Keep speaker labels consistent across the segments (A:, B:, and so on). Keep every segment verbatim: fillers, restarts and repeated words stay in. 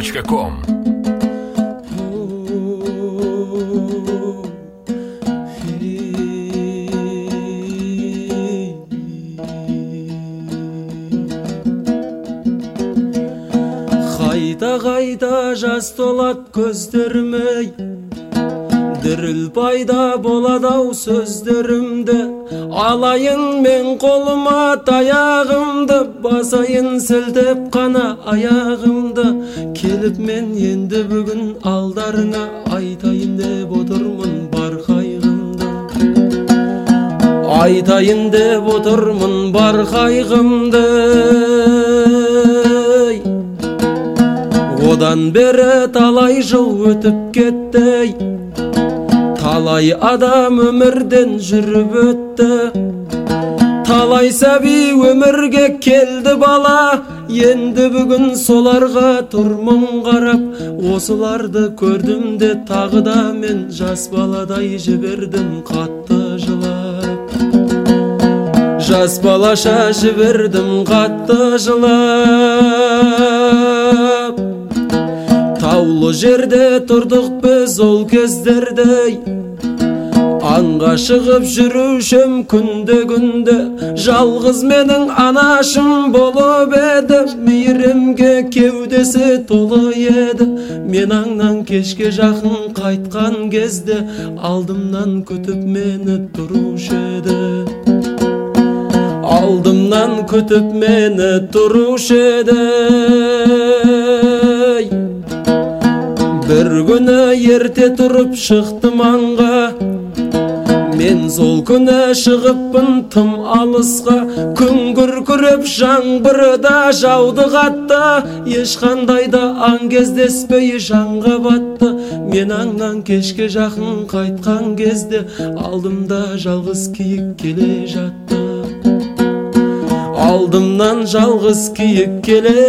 A: точка ком.
B: Қайта-қайта жас толат көздеріме, діріл пайда болады-ау сөздерімді. Алайын мен қолыма таяғымды, басайын сілтеп қана аяғымды. Келіп мен енді бүгін алдарыңа, айтайын деп отырмын бар қайғымды. Айтайын деп отырмын бар қайғымды. Одан бері талай жыл өтіп кетті, талай адам өмірден жүріп өтті. Талай сәби өмірге келді бала, енді бүгін соларға тұрмын қарап. Осыларды көрдім де тағы да мен жас баладай жібердім қатты жылап. Жас балаша жібердім қатты жылап. Таулы жерде тұрдық біз ол кездерде, аңға шығып жүрушім күнде-күнде. Жалғыз менің анашым болып еді, мейірімге кеудесі толы еді. Мен аңнан кешке жақын қайтқан кезде, алдымнан күтіп мені тұрушы еді. Алдымнан күтіп мені тұрушы еді. Бір күні ерте тұрып шықтым аңға, мен сол күні шығыппын тым алысқа. Күн күркіреп жаңбыры да жауды қатты, ешқандай да аң кездеспей жанға батты. Мен аңнан кешке жақын қайтқан кезде, алдымда жалғыз киік келе жатты. Алдымнан жалғыз киік келе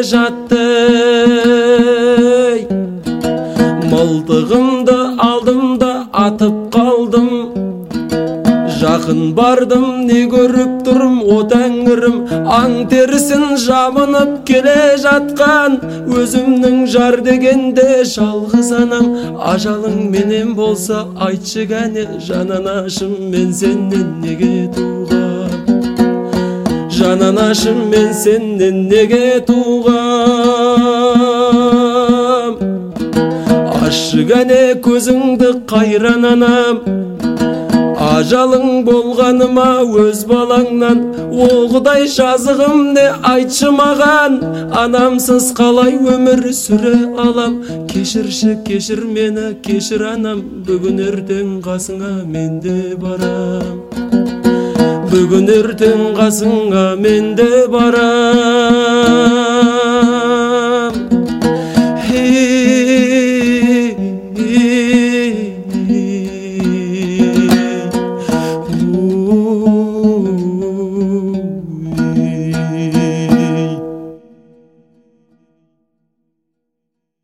B: жатты. Мылтығымды алдымда атып қалдым, жақын бардым, не көріп тұрым о тәңірім. Аң терісін жабынып келе жатқан, өзімнің жар дегенде жалғыз анам. Ажалың менен болса айтшы кәне, жананашым мен сенен неге туғам? Жананашым мен сенен неге туғам? Ашы кәне көзіңді қайран анам, ажалың болғаныма өз балаңнан. О Құдай жазығым не айтшы маған, анамсыз қалай өмір сүре алам? Кешірші кешір мені кешір анам, бүгін ертең қасыңа мен де барам. Бүгін ертең қасыңа мен де барам.